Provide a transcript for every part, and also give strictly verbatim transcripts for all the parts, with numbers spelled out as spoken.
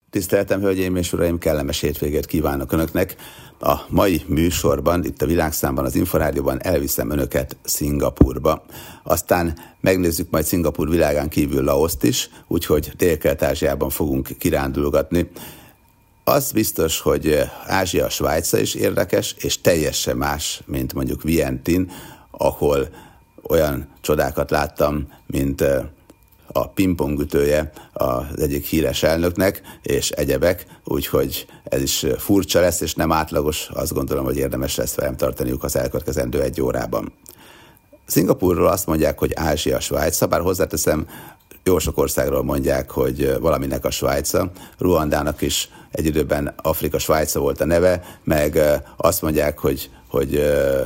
Tiszteltem, hölgyeim és uraim, kellemes hétvégét kívánok önöknek. A mai műsorban, itt a Világszámban, az Inforádióban elviszem önöket Szingapúrba. Aztán megnézzük majd Szingapúr világán kívül Laoszt is, úgyhogy Dél-Kelet-Ázsiában fogunk kirándulgatni. Az biztos, hogy Ázsia, Svájca is érdekes, és teljesen más, mint mondjuk Vientiane, ahol olyan csodákat láttam, mint a pingpongütője az egyik híres elnöknek, és egyebek, úgyhogy ez is furcsa lesz, és nem átlagos, azt gondolom, hogy érdemes lesz velem tartaniuk az elkövetkezendő egy órában. Szingapúrról azt mondják, hogy Ázsia, Svájca, bár hozzáteszem, jó sok országról mondják, hogy valaminek a Svájca. Ruandának is egy időben Afrika Svájca volt a neve, meg azt mondják, hogy, hogy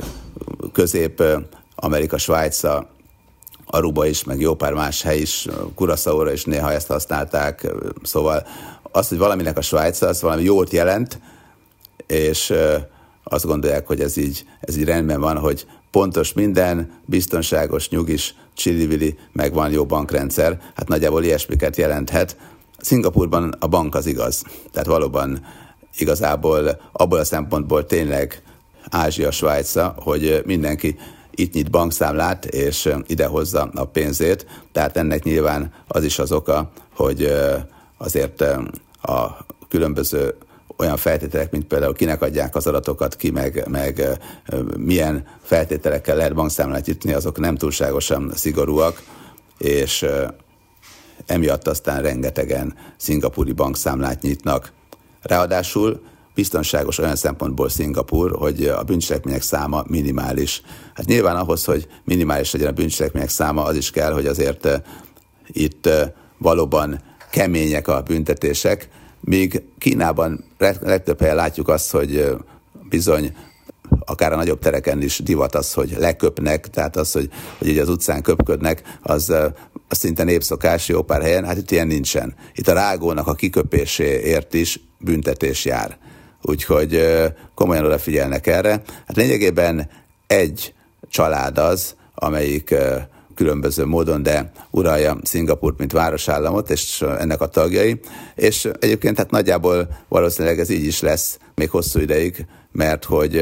Közép-Amerika Svájca, Aruba is, meg jó pár más hely is, Curaçaóra is néha ezt használták, szóval az, hogy valaminek a Svájca, az valami jót jelent, és azt gondolják, hogy ez így, ez így rendben van, hogy pontos minden, biztonságos, nyugis, csili-vili, meg van jó bankrendszer, hát nagyjából ilyesmiket jelenthet. Szingapúrban a bank az igaz, tehát valóban igazából abból a szempontból tényleg Ázsia, Svájca, hogy mindenki itt nyit bankszámlát, és idehozza a pénzét, tehát ennek nyilván az is az oka, hogy azért a különböző olyan feltételek, mint például kinek adják az adatokat ki, meg, meg milyen feltételekkel lehet bankszámlát nyitni, azok nem túlságosan szigorúak, és emiatt aztán rengetegen szingapúri bankszámlát nyitnak. Ráadásul biztonságos olyan szempontból Szingapúr, hogy a bűncselekmények száma minimális. Hát nyilván ahhoz, hogy minimális legyen a bűncselekmények száma, az is kell, hogy azért itt valóban kemények a büntetések, míg Kínában legtöbb helyen látjuk azt, hogy bizony akár a nagyobb tereken is divat az, hogy leköpnek, tehát az, hogy, hogy így az utcán köpködnek, az, az szinte népszokás jó pár helyen, hát itt ilyen nincsen. Itt a rágónak a kiköpéséért is büntetés jár. Úgyhogy komolyan odafigyelnek erre. Hát lényegében egy család az, amelyik különböző módon, de uralja Szingapúrt, mint városállamot, és ennek a tagjai. És egyébként hát nagyjából valószínűleg ez így is lesz még hosszú ideig, mert hogy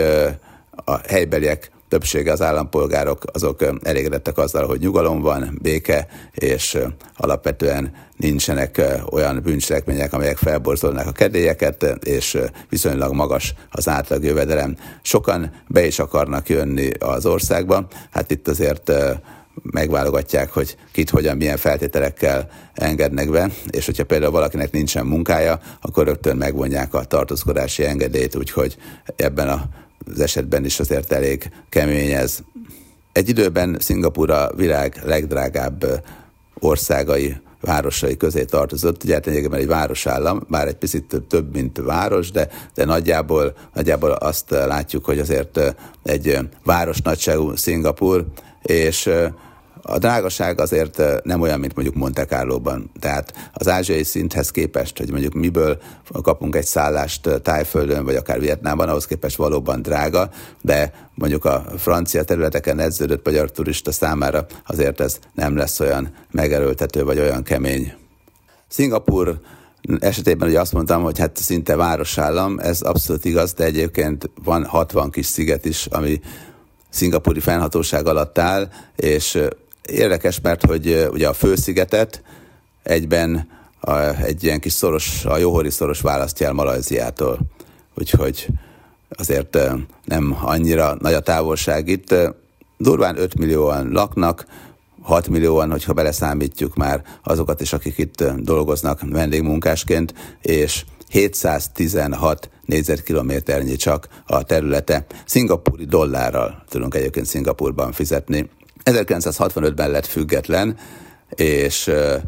a helybeliek többsége, az állampolgárok, azok elégedettek azzal, hogy nyugalom van, béke, és alapvetően nincsenek olyan bűncselekmények, amelyek felborzolnák a kedélyeket, és viszonylag magas az átlag jövedelem. Sokan be is akarnak jönni az országba, hát itt azért megválogatják, hogy kit, hogyan, milyen feltételekkel engednek be, és hogyha például valakinek nincsen munkája, akkor rögtön megvonják a tartózkodási engedélyt, úgyhogy ebben a az esetben is azért elég kemény ez. Egy időben Szingapúr a világ legdrágább országai, városai közé tartozott, ugye lényegében egy városállam, bár egy picit több, mint város, de, de nagyjából, nagyjából azt látjuk, hogy azért egy város nagyságú Szingapúr, és a drágaság azért nem olyan, mint mondjuk Monte Carlóban. Tehát az ázsiai szinthez képest, hogy mondjuk miből kapunk egy szállást Tájföldön, vagy akár Vietnámban, ahhoz képest valóban drága, de mondjuk a francia területeken edződött magyar turista számára azért ez nem lesz olyan megerőltető, vagy olyan kemény. Szingapúr esetében ugye azt mondtam, hogy hát szinte városállam, ez abszolút igaz, de egyébként van hatvan kis sziget is, ami szingapúri fennhatóság alatt áll, és érdekes, mert hogy ugye a főszigetet egyben a, egy ilyen kis szoros, a Johori szoros választja el Malajziától. Úgyhogy azért nem annyira nagy a távolság itt. Durván öt millióan laknak, hat millióan, hogyha beleszámítjuk már azokat is, akik itt dolgoznak vendégmunkásként, és hétszáztizenhat négyzetkilométernyi csak a területe. Szingapúri dollárral tudunk egyébként Szingapúrban fizetni. ezerkilencszázhatvanötben lett független, és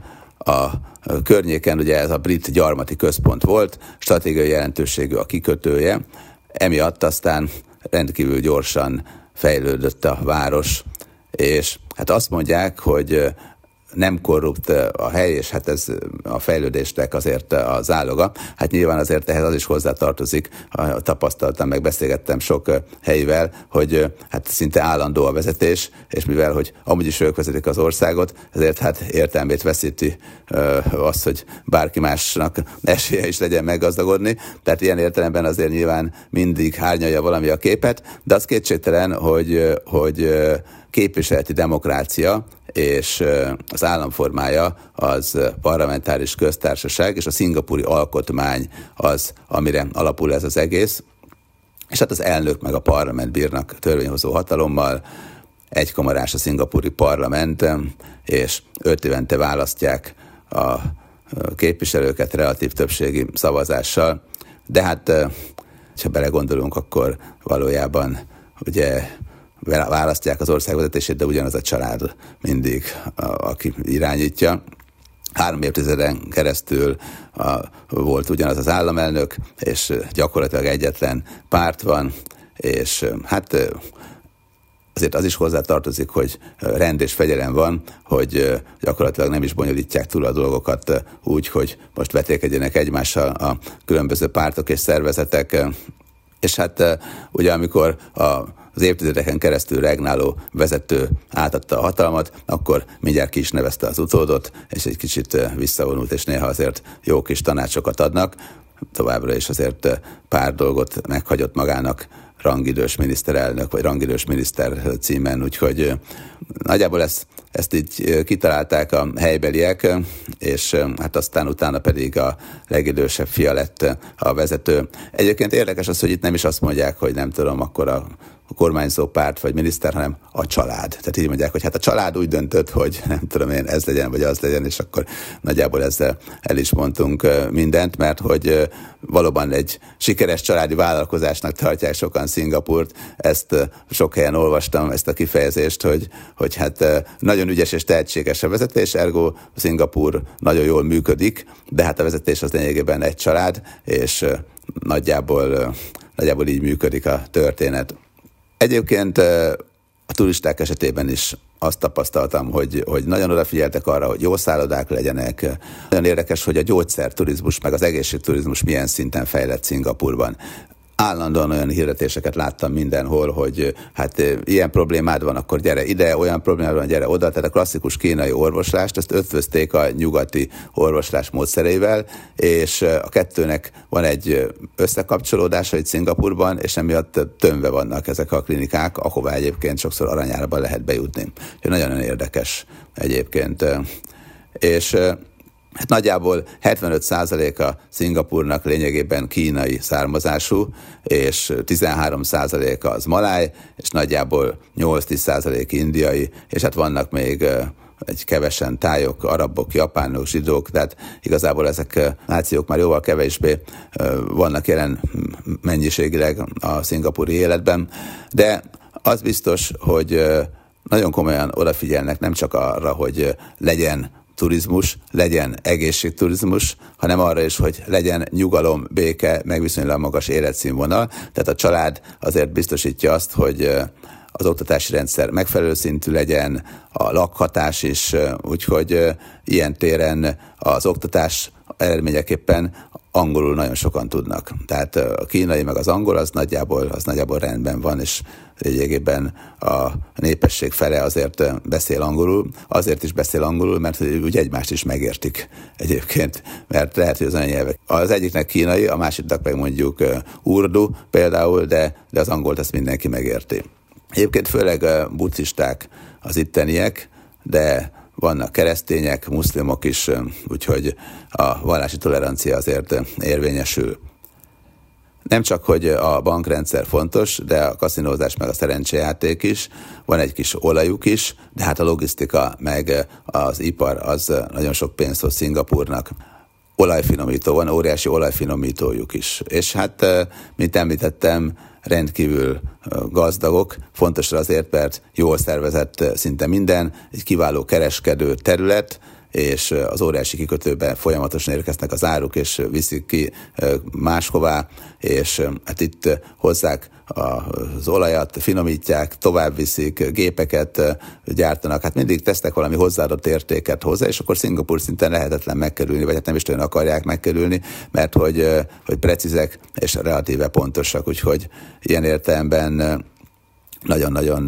a környéken ugye ez a brit gyarmati központ volt, stratégiai jelentőségű a kikötője, emiatt aztán rendkívül gyorsan fejlődött a város, és hát azt mondják, hogy nem korrupt a hely, és hát ez a fejlődésnek azért a záloga. Hát nyilván azért ehhez az is hozzátartozik, tapasztaltam, meg beszélgettem sok helyivel, hogy hát szinte állandó a vezetés, és mivel, hogy amúgy is ők vezetik az országot, ezért hát értelmét veszíti az, hogy bárki másnak esélye is legyen meggazdagodni. Tehát ilyen értelemben azért nyilván mindig árnyalja valami a képet, de az kétségtelen, hogy, hogy képviseleti demokrácia, és az államformája az parlamentáris köztársaság, és a szingapúri alkotmány az, amire alapul ez az egész. És hát az elnök meg a parlament bírnak törvényhozó hatalommal, egykamarás a szingapúri parlament, és öt évente választják a képviselőket relatív többségi szavazással. De hát, ha belegondolunk, akkor valójában ugye választják az ország vezetését, de ugyanaz a család mindig, a, aki irányítja. Három évtizeden keresztül a, volt ugyanaz az államelnök, és gyakorlatilag egyetlen párt van, és hát azért az is hozzátartozik, hogy rend és fegyelem van, hogy gyakorlatilag nem is bonyolítják túl a dolgokat úgy, hogy most vetékedjenek egymással a különböző pártok és szervezetek. És hát ugye amikor a az évtizedeken keresztül regnáló vezető átadta a hatalmat, akkor mindjárt ki is nevezte az utódot, és egy kicsit visszavonult, és néha azért jó kis tanácsokat adnak. Továbbra is azért pár dolgot meghagyott magának rangidős miniszterelnök, vagy rangidős miniszter címen, úgyhogy nagyjából ezt, ezt így kitalálták a helybeliek, és hát aztán utána pedig a legidősebb fia lett a vezető. Egyébként érdekes az, hogy itt nem is azt mondják, hogy nem tudom, akkor a a kormányzó párt vagy miniszter, hanem a család. Tehát így mondják, hogy hát a család úgy döntött, hogy nem tudom én, ez legyen, vagy az legyen, és akkor nagyjából ezzel el is mondtunk mindent, mert hogy valóban egy sikeres családi vállalkozásnak tartják sokan Szingapúrt. Ezt sok helyen olvastam, ezt a kifejezést, hogy, hogy hát nagyon ügyes és tehetséges a vezetés, ergo Szingapúr nagyon jól működik, de hát a vezetés az lényegében egy család, és nagyjából, nagyjából így működik a történet. Egyébként a turisták esetében is azt tapasztaltam, hogy, hogy nagyon odafigyeltek arra, hogy jó szállodák legyenek. Nagyon érdekes, hogy a gyógyszerturizmus meg az egészségturizmus milyen szinten fejlett Szingapúrban. Állandóan olyan hirdetéseket láttam mindenhol, hogy hát ilyen problémád van, akkor gyere ide, olyan problémád van, gyere oda. Tehát a klasszikus kínai orvoslást, ezt ötvözték a nyugati orvoslás módszereivel, és a kettőnek van egy összekapcsolódása itt Szingapúrban, és emiatt tömve vannak ezek a klinikák, ahová egyébként sokszor aranyárban lehet bejutni. Nagyon-nagyon érdekes egyébként. És hát nagyjából hetvenöt százaléka Szingapúrnak lényegében kínai származású, és tizenhárom százaléka az maláj, és nagyjából nyolc-tíz százalék indiai, és hát vannak még egy kevesen tájok, arabok, japánok, zsidók, tehát igazából ezek nációk már jóval kevésbé vannak jelen mennyiségileg a szingapúri életben, de az biztos, hogy nagyon komolyan odafigyelnek nem csak arra, hogy legyen turizmus, legyen egészségturizmus, hanem arra is, hogy legyen nyugalom, béke, meg viszonylag magas életszínvonal. Tehát a család azért biztosítja azt, hogy az oktatási rendszer megfelelő szintű legyen, a lakhatás is, úgyhogy ilyen téren az oktatás eredményeképpen angolul nagyon sokan tudnak. Tehát a kínai meg az angol az nagyjából, az nagyjából rendben van, és lényegében a népesség fele azért beszél angolul, azért is beszél angolul, mert úgy egymást is megértik egyébként, mert lehet, hogy az anyanyelvek. Az egyiknek kínai, a másiknak meg mondjuk urdu például, de, de az angolt ezt mindenki megérti. Egyébként főleg buddhisták az itteniek, de vannak keresztények, muszlimok is, úgyhogy a vallási tolerancia azért érvényesül. Nem csak, hogy a bankrendszer fontos, de a kaszinózás meg a szerencsejáték is, van egy kis olajuk is, de hát a logisztika meg az ipar az nagyon sok pénzt hoz Szingapúrnak. Olajfinomító van, óriási olajfinomítójuk is. És hát, mint említettem, rendkívül gazdagok, fontos azért, mert jól szervezett szinte minden, egy kiváló kereskedő terület, és az óriási kikötőben folyamatosan érkeznek az áruk, és viszik ki máshová, és hát itt hozzák az olajat, finomítják, tovább viszik, gépeket gyártanak, hát mindig tesznek valami hozzáadott értéket hozzá, és akkor Szingapúr szinten lehetetlen megkerülni, vagy hát nem is olyan akarják megkerülni, mert hogy, hogy precízek és relatíve pontosak, úgyhogy ilyen értelemben nagyon-nagyon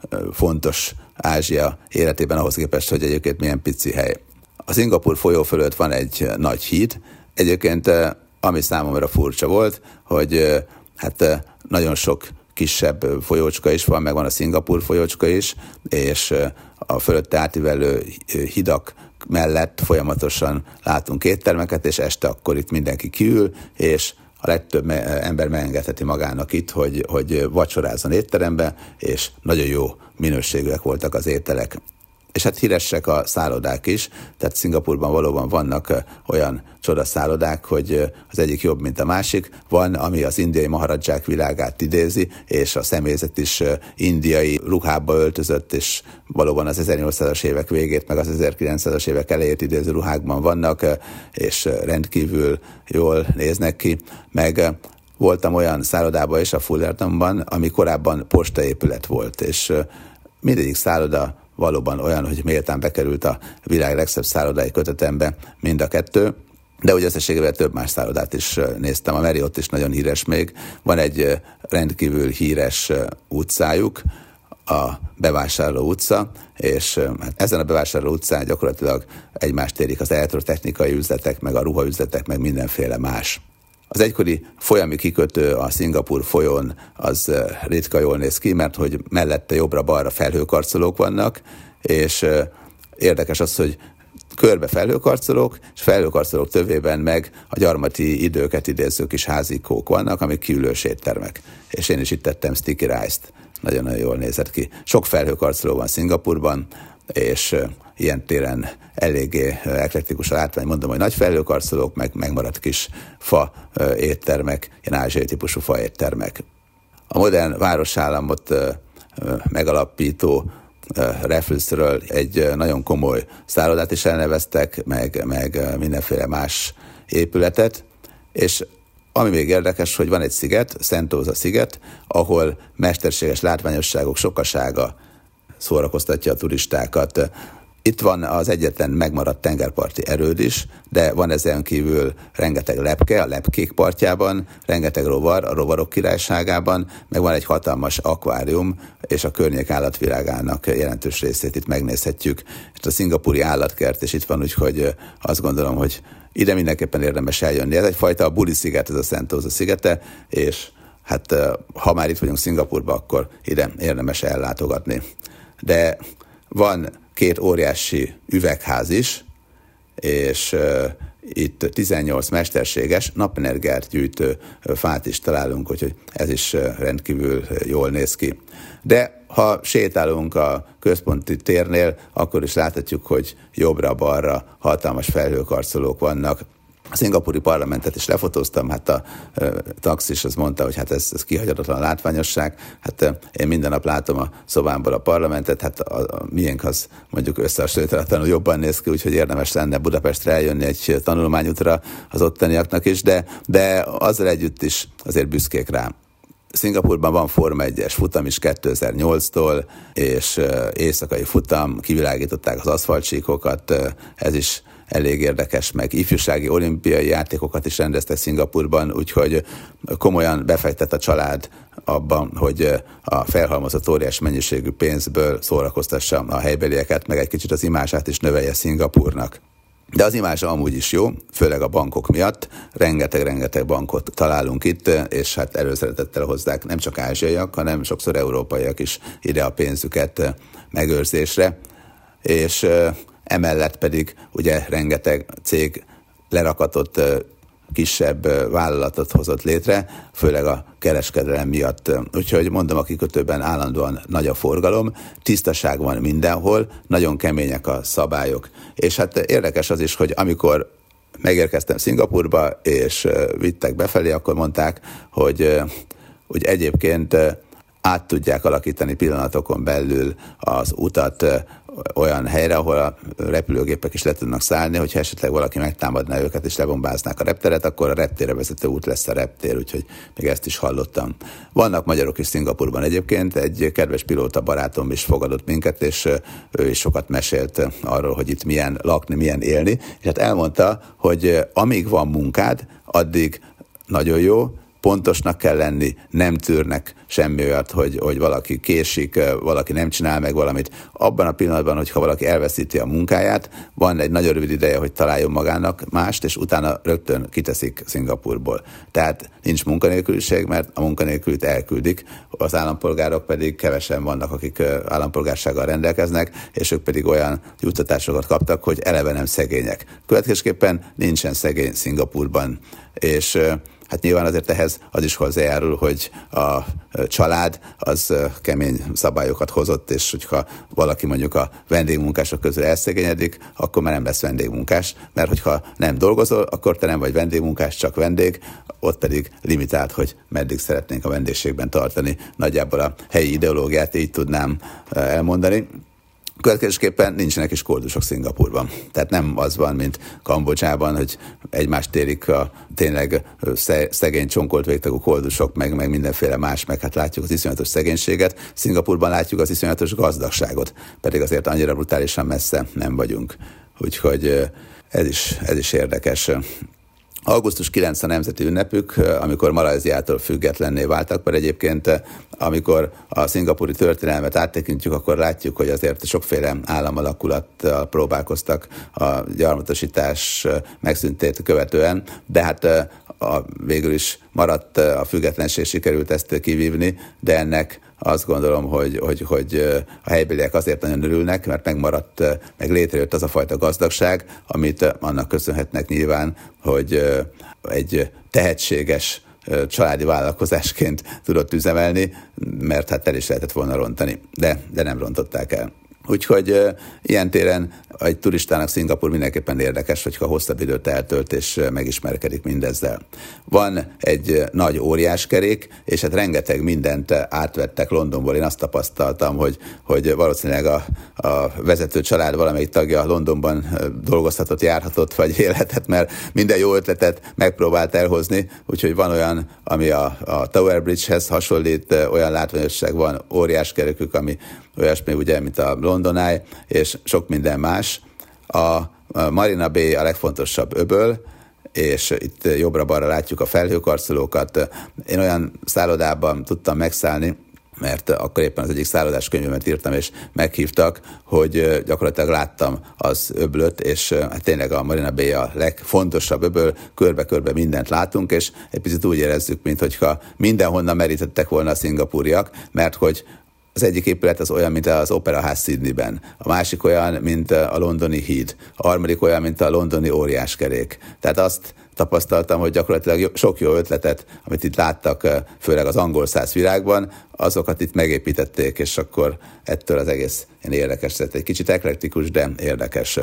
fontos Ázsia életében ahhoz képest, hogy egyébként milyen pici hely. A Szingapúr folyó fölött van egy nagy híd, egyébként ami számomra furcsa volt, hogy hát nagyon sok kisebb folyócska is van, meg van a Szingapúr folyócska is, és a fölötte átívelő hidak mellett folyamatosan látunk éttermeket, és este akkor itt mindenki kiül, és a legtöbb ember megengedheti magának itt, hogy, hogy vacsorázzon étterembe, és nagyon jó minőségűek voltak az ételek. És hát híresek a szállodák is, tehát Szingapúrban valóban vannak olyan csodaszállodák, hogy az egyik jobb, mint a másik. Van, ami az indiai maharadzsák világát idézi, és a személyzet is indiai ruhába öltözött, és valóban az ezernyolcszázas évek végét, meg az ezerkilencszázas évek elejét idéző ruhákban vannak, és rendkívül jól néznek ki. Meg voltam olyan szállodában is, a Fullertonban, ami korábban postaépület volt, és mindegyik szálloda valóban olyan, hogy méltán bekerült a világ legszebb szállodai kötetembe mind a kettő, de úgy összességében több más szállodát is néztem. A Marriott is nagyon híres még. Van egy rendkívül híres utcájuk, a Bevásárló utca, és hát ezen a Bevásárló utcán gyakorlatilag egymást érik az elektrotechnikai üzletek, meg a ruhaüzletek, meg mindenféle más. Az egykori folyami kikötő a Szingapúr folyón az ritka jól néz ki, mert hogy mellette jobbra-balra felhőkarcolók vannak, és érdekes az, hogy körbe felhőkarcolók, és felhőkarcolók tövében meg a gyarmati időket idéző kis házikók vannak, amik kiülős éttermek. És én is itt tettem sticky rice-t. Nagyon-nagyon jól nézett ki. Sok felhőkarcoló van Szingapúrban, és ilyen téren eléggé eklektikus a látvány, mondom, hogy nagy felhőkarcolók, meg megmaradt kis fa éttermek, ilyen ázsiai típusú fa éttermek. A modern városállamot megalapító Rafflesről egy nagyon komoly szállodát is elneveztek, meg, meg mindenféle más épületet, és ami még érdekes, hogy van egy sziget, Sentosa sziget, ahol mesterséges látványosságok sokasága szórakoztatja a turistákat. Itt van az egyetlen megmaradt tengerparti erőd is, de van ezen kívül rengeteg lepke a lepkék partjában, rengeteg rovar a rovarok királyságában, meg van egy hatalmas akvárium, és a környék állatvilágának jelentős részét itt megnézhetjük. Itt a szingapúri állatkert, és itt van, úgyhogy azt gondolom, hogy ide mindenképpen érdemes eljönni. Ez egyfajta a buli sziget, ez a Sentosa szigete, és hát ha már itt vagyunk Szingapúrban, akkor ide érdemes ellátogatni. De van két óriási üvegház is, és uh, itt tizennyolc mesterséges napenergiát gyűjtő uh, fát is találunk, úgyhogy ez is uh, rendkívül uh, jól néz ki. De ha sétálunk a központi térnél, akkor is láthatjuk, hogy jobbra-balra hatalmas felhőkarcolók vannak. A szingapúri parlamentet is lefotóztam, hát a e, taxis az mondta, hogy hát ez, ez kihagyhatatlan látványosság. Hát e, én minden nap látom a szobámból a parlamentet, hát a, a miénk az mondjuk összehasonlíthatatlanul jobban néz ki, úgyhogy érdemes lenne Budapestre eljönni egy tanulmányútra az ottaniaknak is, de, de azzal együtt is azért büszkék rám. Szingapúrban van Forma egyes futam is kétezer-nyolctól, és éjszakai futam, kivilágították az aszfaltsíkokat, ez is elég érdekes, meg ifjúsági olimpiai játékokat is rendeztek Szingapúrban, úgyhogy komolyan befektet a család abban, hogy a felhalmozott óriás mennyiségű pénzből szórakoztassa a helybelieket, meg egy kicsit az imázsát is növelje Szingapúrnak. De az imázsa amúgy is jó, főleg a bankok miatt. Rengeteg-rengeteg bankot találunk itt, és hát előszeretettel hozzák nem csak ázsiaiak, hanem sokszor európaiak is ide a pénzüket megőrzésre. És emellett pedig ugye rengeteg cég lerakatott kisebb vállalatot hozott létre, főleg a kereskedelem miatt. Úgyhogy mondom, a kikötőben állandóan nagy a forgalom, tisztaság van mindenhol, nagyon kemények a szabályok. És hát érdekes az is, hogy amikor megérkeztem Szingapúrba, és vittek befelé, akkor mondták, hogy, hogy egyébként át tudják alakítani pillanatokon belül az utat olyan helyre, ahol a repülőgépek is le tudnak szállni, hogyha esetleg valaki megtámadná őket és lebombáznák a repteret, akkor a reptérre vezető út lesz a reptér, úgyhogy még ezt is hallottam. Vannak magyarok is Szingapurban egyébként, egy kedves pilóta barátom is fogadott minket, és ő is sokat mesélt arról, hogy itt milyen lakni, milyen élni, és hát elmondta, hogy amíg van munkád, addig nagyon jó, pontosnak kell lenni, nem tűrnek semmi olyat, hogy, hogy valaki késik, valaki nem csinál meg valamit. Abban a pillanatban, hogyha valaki elveszíti a munkáját, van egy nagyon rövid ideje, hogy találjon magának mást, és utána rögtön kiteszik Szingapurból. Tehát nincs munkanélküliség, mert a munkanélkülit elküldik, az állampolgárok pedig kevesen vannak, akik állampolgársággal rendelkeznek, és ők pedig olyan juttatásokat kaptak, hogy eleve nem szegények. Következésképpen nincsen szegény Szingapurban, és hát nyilván azért ehhez az is hozzájárul, hogy a család az kemény szabályokat hozott, és hogyha valaki mondjuk a vendégmunkások közül elszegényedik, akkor már nem lesz vendégmunkás, mert hogyha nem dolgozol, akkor te nem vagy vendégmunkás, csak vendég, ott pedig limitált, hogy meddig szeretnénk a vendégségben tartani. Nagyjából a helyi ideológiát így tudnám elmondani. Következésképpen nincsenek is koldusok Szingapurban. Tehát nem az van, mint Kambodzsában, hogy egymást érik a tényleg szegény, csonkolt végtagú koldusok, meg, meg mindenféle más, meg hát látjuk az iszonyatos szegénységet. Szingapurban látjuk az iszonyatos gazdagságot, pedig azért annyira brutálisan messze nem vagyunk. Úgyhogy ez is, ez is érdekes. augusztus kilencedike a nemzeti ünnepük, amikor Malajziától függetlenné váltak, mert egyébként amikor a szingapúri történelmet áttekintjük, akkor látjuk, hogy azért sokféle államalakulattal próbálkoztak a gyarmatosítás megszűntét követően, de hát a, végül is maradt a függetlenség, sikerült ezt kivívni, de ennek azt gondolom, hogy, hogy, hogy a helybéliek azért nagyon örülnek, mert megmaradt, meg létrejött az a fajta gazdagság, amit annak köszönhetnek nyilván, hogy egy tehetséges családi vállalkozásként tudott üzemelni, mert hát el is lehetett volna rontani, de, de nem rontották el. Úgyhogy uh, ilyen téren egy turistának Szingapur mindenképpen érdekes, hogyha hosszabb időt eltölt és uh, megismerkedik mindezzel. Van egy uh, nagy óriáskerék, és hát rengeteg mindent uh, átvettek Londonból. Én azt tapasztaltam, hogy, hogy valószínűleg a, a vezető család valamelyik tagja Londonban uh, dolgozhatott, járhatott, vagy élhetett, mert minden jó ötletet megpróbált elhozni, úgyhogy van olyan, ami a, a Tower Bridge-hez hasonlít, uh, olyan látványosság van, óriáskerékük, ami olyasmi ugye, mint a London Eye, és sok minden más. A Marina Bay a legfontosabb öböl, és itt jobbra-balra látjuk a felhőkarcolókat. Én olyan szállodában tudtam megszállni, mert akkor éppen az egyik szállodás könyvemet írtam, és meghívtak, hogy gyakorlatilag láttam az öblöt, és hát tényleg a Marina Bay a legfontosabb öböl, körbe-körbe mindent látunk, és egy picit úgy érezzük, mintha mindenhonnan merítettek volna a szingapúriak, mert hogy az egyik épület az olyan, mint az Operaház Sydneyben, a másik olyan, mint a londoni híd, a harmadik olyan, mint a londoni óriáskerék. Tehát azt tapasztaltam, hogy gyakorlatilag sok jó ötletet, amit itt láttak, főleg az angol száz világban, azokat itt megépítették, és akkor ettől az egész ilyen érdekes lett. Egy kicsit eklektikus, de érdekes.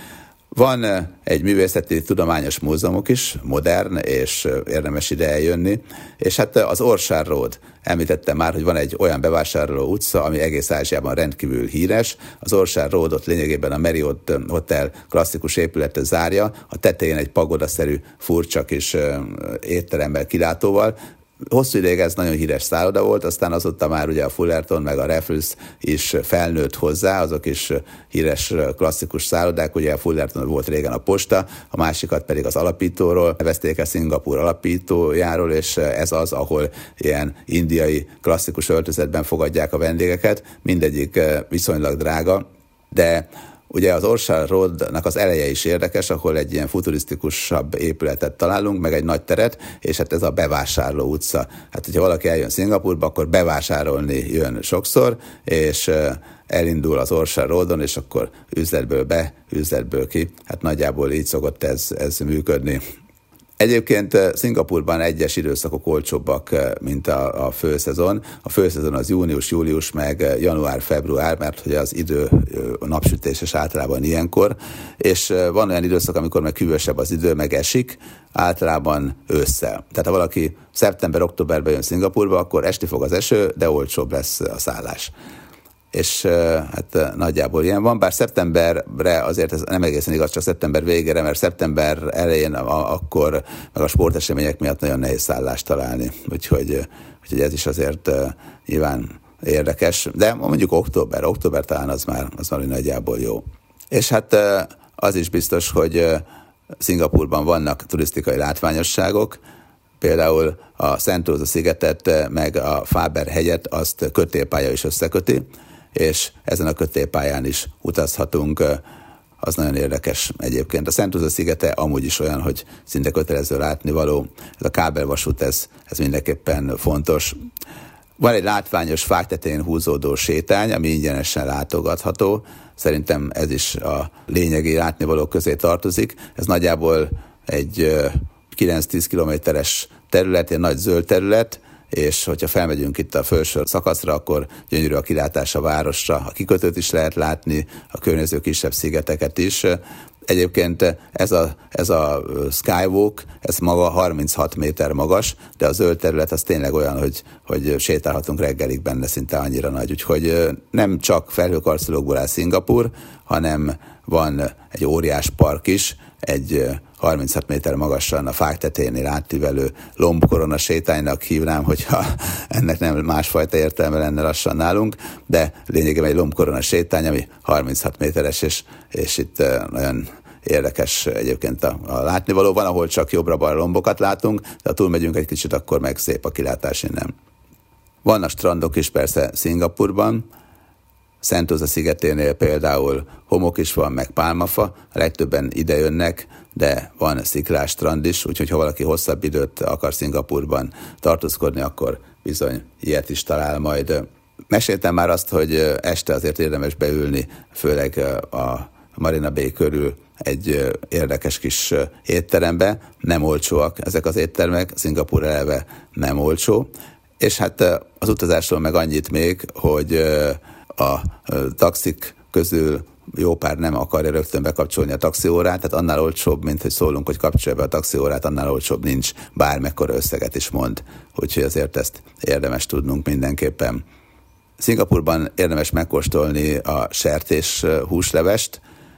Van egy művészeti tudományos múzeumok is, modern, és érdemes ide eljönni, és hát az Orchard Road, említettem már, hogy van egy olyan bevásárló utca, ami egész Ázsiában rendkívül híres. Az Orchard Roadot lényegében a Marriott Hotel klasszikus épülete zárja, a tetején egy pagodaszerű furcsa kis étteremmel, kilátóval. Hosszú ideig ez nagyon híres szálloda volt, aztán azóta már ugye a Fullerton meg a Raffles is felnőtt hozzá, azok is híres klasszikus szállodák, ugye a Fullerton volt régen a posta, a másikat pedig az alapítóról nevezték el, Szingapúr alapítójáról, és ez az, ahol ilyen indiai klasszikus öltözetben fogadják a vendégeket, mindegyik viszonylag drága, de ugye az Orchard Roadnak az eleje is érdekes, ahol egy ilyen futurisztikusabb épületet találunk, meg egy nagy teret, és hát ez a bevásárló utca. Hát, hogyha valaki eljön Szingapurba, akkor bevásárolni jön sokszor, és elindul az Orchard Roadon, és akkor üzletből be, üzletből ki. Hát nagyjából így szokott ez, ez működni. Egyébként Szingapurban egyes időszakok olcsóbbak, mint a, a főszezon. A főszezon az június, július, meg január, február, mert hogy az idő a napsütéses általában ilyenkor, és van olyan időszak, amikor meg hűvösebb az idő, meg esik, általában ősszel. Tehát ha valaki szeptember-októberben jön Szingapurba, akkor esni fog az eső, de olcsóbb lesz a szállás. és hát nagyjából ilyen van, bár szeptemberre azért ez nem egészen igaz, csak szeptember végére, mert szeptember elején a, akkor meg a sportesemények miatt nagyon nehéz szállást találni, úgyhogy, úgyhogy ez is azért nyilván érdekes, de mondjuk október, október talán az már, az már nagyjából jó. És hát az is biztos, hogy Szingapúrban vannak turisztikai látványosságok, például a Sentosa szigetet meg a Faber hegyet azt kötélpálya is összeköti, és ezen a kötélpályán is utazhatunk, az nagyon érdekes egyébként. A Sentosa szigete amúgy is olyan, hogy szinte kötelező látnivaló, ez a kábelvasút, ez, ez mindenképpen fontos. Van egy látványos fák tetején húzódó sétány, ami ingyenesen látogatható, szerintem ez is a lényegi látnivalók közé tartozik, ez nagyjából egy kilenc-tíz kilométeres terület, egy nagy zöld terület, és hogyha felmegyünk itt a felső szakaszra, akkor gyönyörű a kilátás a városra, a kikötőt is lehet látni, a környező kisebb szigeteket is. Egyébként ez a, ez a Skywalk, ez maga harminchat méter magas, de a zöld terület az tényleg olyan, hogy, hogy sétálhatunk reggelig benne, szinte annyira nagy. Úgyhogy nem csak felhőkarcolókból áll Szingapúr, hanem van egy óriás park is, egy harminchat méter magasan a fák tetejénél átívelő lombkorona sétánynak hívnám, hogyha ennek nem másfajta értelme lenne lassan nálunk, de lényegében egy lombkorona sétány, ami harminchat méteres, és, és itt nagyon érdekes egyébként a, a látnivaló. Van, ahol csak jobbra-balra lombokat látunk, de ha túlmegyünk egy kicsit, akkor meg szép a kilátás innen. Vannak strandok is persze Szingapúrban, Sentosa szigeténél például homok is van, meg pálmafa, a legtöbben ide jönnek, de van sziklás strand is, úgyhogy ha valaki hosszabb időt akar Szingapúrban tartózkodni, akkor bizony ilyet is talál majd. Meséltem már azt, hogy este azért érdemes beülni, főleg a Marina Bay körül egy érdekes kis étterembe, nem olcsóak ezek az éttermek, Szingapúr eleve nem olcsó, és hát az utazásról meg annyit még, hogy a taxik közül jó pár nem akarja rögtön bekapcsolni a taxiórát, tehát annál olcsóbb, mint hogy szólunk, hogy kapcsolja be a taxiórát, annál olcsóbb nincs, bármekkora összeget is mond. Úgyhogy azért ezt érdemes tudnunk mindenképpen. Szingapúrban érdemes megkóstolni a sertés húslevest,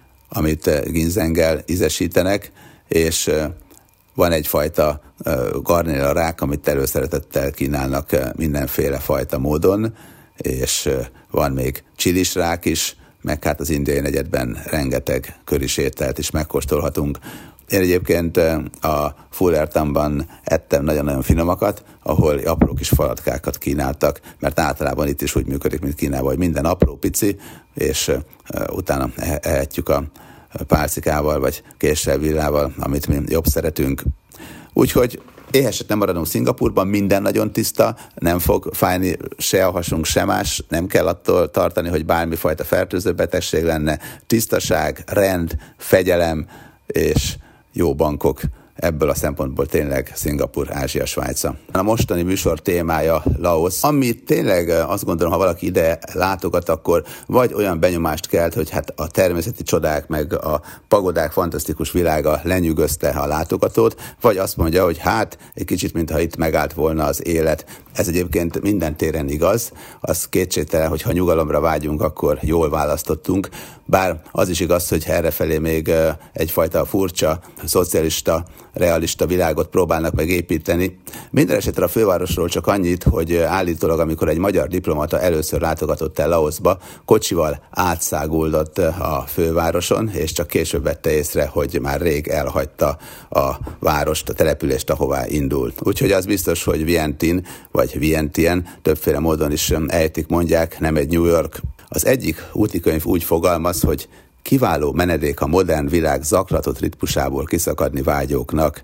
amit ginzenggel ízesítenek, és van egyfajta garnéla rák, amit előszeretettel kínálnak mindenféle fajta módon, és van még csilis rák is, meg hát az indiai negyedben rengeteg köris ételt is megkóstolhatunk. Én egyébként a Fullertonban ettem nagyon-nagyon finomakat, ahol apró kis falatkákat kínáltak, mert általában itt is úgy működik, mint Kínában, hogy minden apró pici, és utána ehetjük a pálcikával, vagy késsel, villával, amit mi jobb szeretünk. Úgyhogy éheset nem maradunk Szingapúrban, minden nagyon tiszta, nem fog fájni se a hasunk, se más, nem kell attól tartani, hogy bármifajta fertőző betegség lenne. Tisztaság, rend, fegyelem és jó bankok. Ebből a szempontból tényleg Szingapúr, Ázsia, Svájca. A mostani műsor témája Laosz, ami tényleg azt gondolom, ha valaki ide látogat, akkor vagy olyan benyomást kelt, hogy hát a természeti csodák meg a pagodák fantasztikus világa lenyűgözte a látogatót, vagy azt mondja, hogy hát egy kicsit, mintha itt megállt volna az élet. Ez egyébként minden téren igaz, az kétségtelen, hogy ha nyugalomra vágyunk, akkor jól választottunk, bár az is igaz, hogy errefelé még egyfajta furcsa, szocialista, realista világot próbálnak megépíteni. Minden esetre a fővárosról csak annyit, hogy állítólag, amikor egy magyar diplomata először látogatott el Laoszba, kocsival átszáguldott a fővároson, és csak később vette észre, hogy már rég elhagyta a várost, a települést, ahová indult. Úgyhogy az biztos, hogy Vientiane vagy Vientiane, többféle módon is ejtik, mondják, nem egy New York. Az egyik útikönyv úgy fogalmaz, hogy kiváló menedék a modern világ zaklatott ritmusából kiszakadni vágyóknak,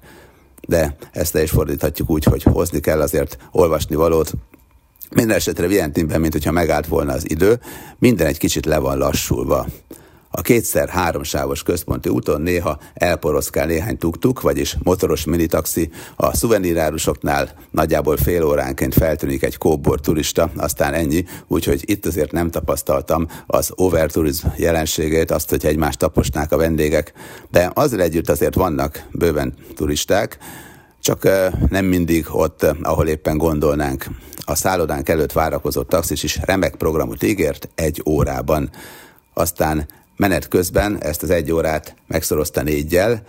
de ezt le is fordíthatjuk úgy, hogy hozni kell azért olvasni valót. Minden esetre Vientianeben, mint hogyha megállt volna az idő, minden egy kicsit le van lassulva. A kétszer háromsávos központi úton néha elporoszkál néhány tuk-tuk, vagyis motoros minitaxi, a szuvenírárusoknál nagyjából fél óránként feltűnik egy kóbor turista, aztán ennyi, úgyhogy itt azért nem tapasztaltam az overturizm jelenségét, azt, hogy egymást taposnák a vendégek, de azzal együtt azért vannak bőven turisták, csak nem mindig ott, ahol éppen gondolnánk. A szállodánk előtt várakozó taxis is remek programot ígért egy órában. Aztán menet közben ezt az egy órát megszorozta négyel,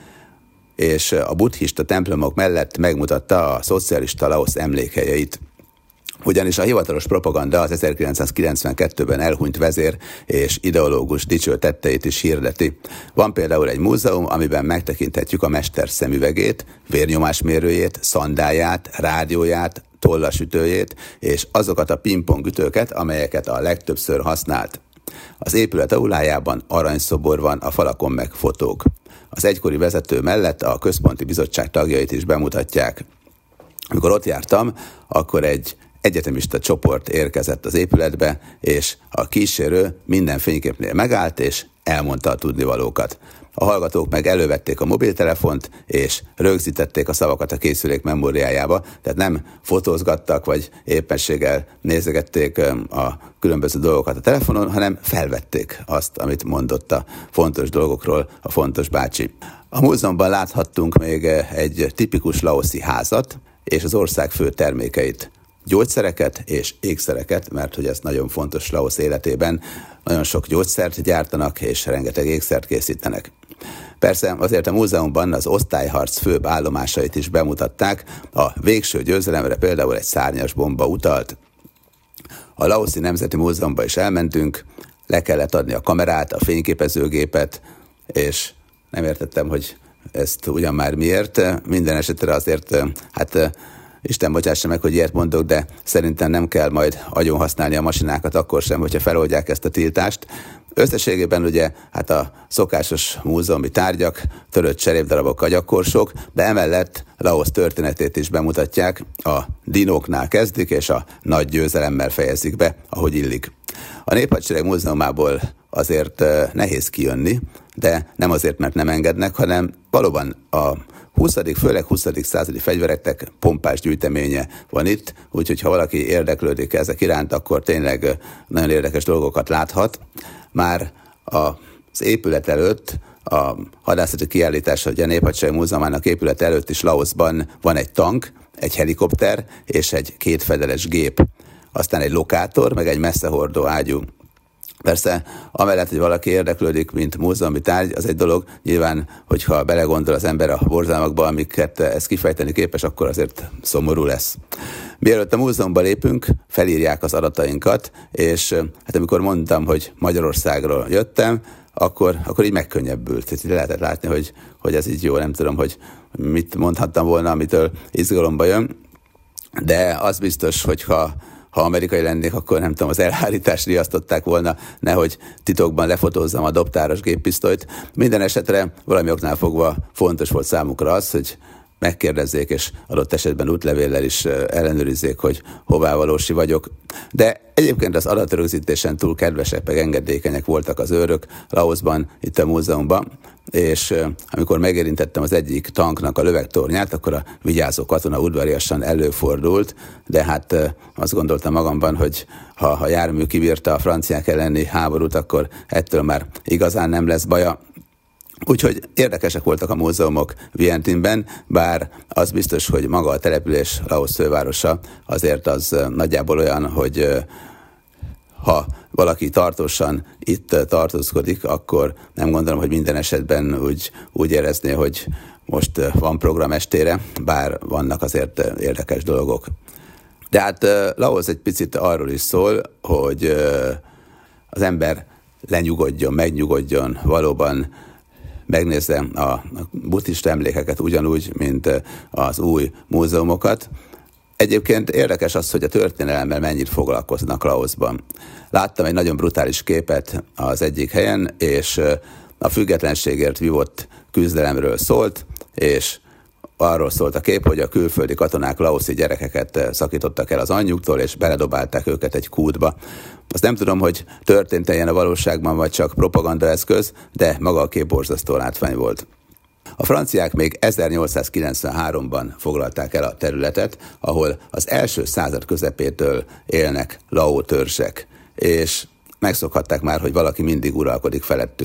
és a buddhista templomok mellett megmutatta a szocialista Laosz emlékhelyeit. Ugyanis a hivatalos propaganda az ezerkilencszázkilencvenkettőben elhunyt vezér és ideológus dicső tetteit is hirdeti. Van például egy múzeum, amiben megtekinthetjük a mester szemüvegét, vérnyomásmérőjét, szandáját, rádióját, tollasütőjét és azokat a pingpongütőket, amelyeket a legtöbbször használt. Az épület aulájában aranyszobor van, a falakon meg fotók. Az egykori vezető mellett a központi bizottság tagjait is bemutatják. Amikor ott jártam, akkor egy egyetemista csoport érkezett az épületbe, és a kísérő minden fényképnél megállt, és elmondta a tudnivalókat. A hallgatók meg elővették a mobiltelefont, és rögzítették a szavakat a készülék memóriájába, tehát nem fotózgattak, vagy éppenséggel nézegették a különböző dolgokat a telefonon, hanem felvették azt, amit mondott a fontos dolgokról a fontos bácsi. A múzeumban láthattunk még egy tipikus laoszi házat, és az ország fő termékeit. Gyógyszereket és ékszereket, mert hogy ez nagyon fontos Laosz életében, nagyon sok gyógyszert gyártanak, és rengeteg ékszert készítenek. Persze azért a múzeumban az osztályharc főbb állomásait is bemutatták, a végső győzelemre például egy szárnyas bomba utalt. A Laoszi Nemzeti Múzeumba is elmentünk, le kellett adni a kamerát, a fényképezőgépet, és nem értettem, hogy ezt ugyan már miért. Minden esetre azért, hát Isten bocsássa meg, hogy ilyet mondok, de szerintem nem kell majd agyon használni a masinákat akkor sem, hogyha feloldják ezt a tiltást. Összességében ugye hát a szokásos múzeumi tárgyak, törött cserépdarabok, agyakorsok, de emellett Laosz történetét is bemutatják, a dinóknál kezdik, és a nagy győzelemmel fejezik be, ahogy illik. A Néphadsereg múzeumából azért nehéz kijönni, de nem azért, mert nem engednek, hanem valóban a huszadik főleg huszadik századi fegyvereknek pompás gyűjteménye van itt, úgyhogy ha valaki érdeklődik ezek iránt, akkor tényleg nagyon érdekes dolgokat láthat. Már az épület előtt, a hadászati kiállítás, a Néphadsereg Múzeumának épület előtt is Laoszban van egy tank, egy helikopter és egy kétfedeles gép. Aztán egy lokátor, meg egy messzehordó ágyú. Persze, amellett, hogy valaki érdeklődik, mint múzeumi tárgy, az egy dolog, nyilván, hogyha belegondol az ember a borzalmakba, amiket ez kifejteni képes, akkor azért szomorú lesz. Mielőtt a múzeumba lépünk, felírják az adatainkat, és hát amikor mondtam, hogy Magyarországról jöttem, akkor, akkor így megkönnyebbült. Tehát így lehetett látni, hogy, hogy ez így jó, nem tudom, hogy mit mondhattam volna, amitől izgalomba jön, de az biztos, hogyha Ha amerikai lennék, akkor nem tudom, az elhárítást riasztották volna, nehogy titokban lefotózzam a dobtáros géppisztolyt. Minden esetre valami oknál fogva fontos volt számukra az, hogy megkérdezzék, és adott esetben útlevéllel is ellenőrizzék, hogy hová valósi vagyok. De egyébként az adatrögzítésen túl kedvesek, meg engedékenyek voltak az őrök Laoszban, itt a múzeumban, és amikor megérintettem az egyik tanknak a lövegtornyát, akkor a vigyázó katona udvariasan előfordult, de hát azt gondoltam magamban, hogy ha a jármű kibírta a franciák elleni háborút, akkor ettől már igazán nem lesz baja. Úgyhogy érdekesek voltak a múzeumok Vientianeben, bár az biztos, hogy maga a település, Laosz fővárosa azért az nagyjából olyan, hogy ha valaki tartósan itt tartózkodik, akkor nem gondolom, hogy minden esetben úgy, úgy érezné, hogy most van program estére, bár vannak azért érdekes dolgok. De hát Laosz egy picit arról is szól, hogy az ember lenyugodjon, megnyugodjon, valóban megnézze a buddhista emlékeket ugyanúgy, mint az új múzeumokat. Egyébként érdekes az, hogy a történelemmel mennyit foglalkoznak Laoszban. Láttam egy nagyon brutális képet az egyik helyen, és a függetlenségért vívott küzdelemről szólt, és arról szólt a kép, hogy a külföldi katonák laoszi gyerekeket szakítottak el az anyjuktól, és beledobálták őket egy kútba. Azt nem tudom, hogy történt-e ilyen a valóságban, vagy csak propagandaeszköz, de maga a kép borzasztó látvány volt. A franciák még ezernyolcszázkilencvenháromban foglalták el a területet, ahol az első század közepétől élnek Lao törzsek, és megszokhatták már, hogy valaki mindig uralkodik felettük.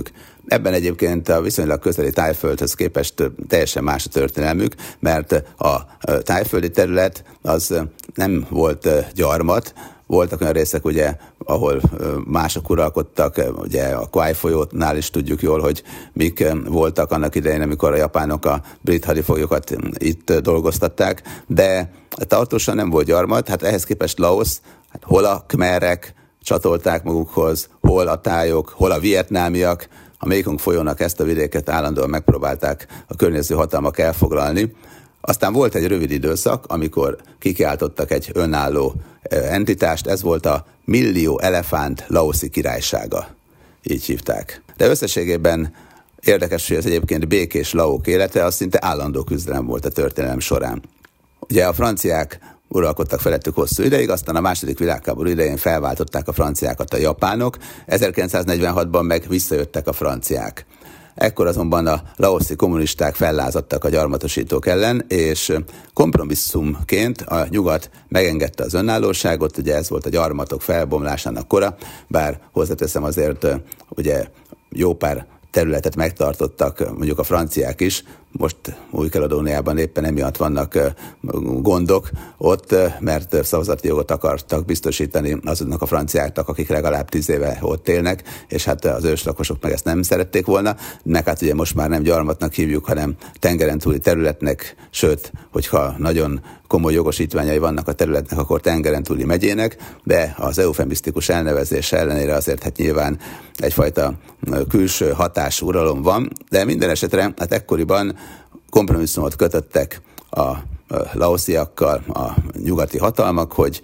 Ebben egyébként a viszonylag közeli Tájföldhöz képest teljesen más a történelmük, mert a tájföldi terület az nem volt gyarmat, voltak olyan részek, ugye, ahol mások uralkodtak, ugye a Kwai folyónál is tudjuk jól, hogy mik voltak annak idején, amikor a japánok a brit hadifoglyokat itt dolgoztatták, de tartósan nem volt gyarmat, hát ehhez képest Laosz, hát hol a khmerek csatolták magukhoz, hol a tájok, hol a vietnámiak, a Mekong folyónak ezt a vidéket állandóan megpróbálták a környező hatalmak elfoglalni. Aztán volt egy rövid időszak, amikor kikiáltottak egy önálló entitást, ez volt a Millió Elefánt Laoszi Királysága, így hívták. De összességében érdekes, hogy ez egyébként békés laók élete, az szinte állandó küzdelem volt a történelem során. Ugye a franciák uralkodtak felettük hosszú ideig, aztán a második világháború idején felváltották a franciákat a japánok, ezerkilencszáznegyvenhatban meg visszajöttek a franciák. Ekkor azonban a laoszi kommunisták fellázadtak a gyarmatosítók ellen, és kompromisszumként a nyugat megengedte az önállóságot, ugye ez volt a gyarmatok felbomlásának kora, bár hozzáteszem azért ugye jó pár területet megtartottak mondjuk a franciák is, most Új-Kaledóniában éppen emiatt vannak gondok ott, mert szavazati jogot akartak biztosítani azoknak a franciáknak, akik legalább tíz éve ott élnek, és hát az őslakosok meg ezt nem szerették volna, meg hát ugye most már nem gyarmatnak hívjuk, hanem tengeren túli területnek, sőt, hogyha nagyon komoly jogosítványai vannak a területnek, akkor tengeren túli megyének, de az eufemisztikus elnevezés ellenére azért hát nyilván egyfajta külső hatás uralom van, de minden esetre hát ekkoriban kompromisszumot kötöttek a laosziakkal a nyugati hatalmak, hogy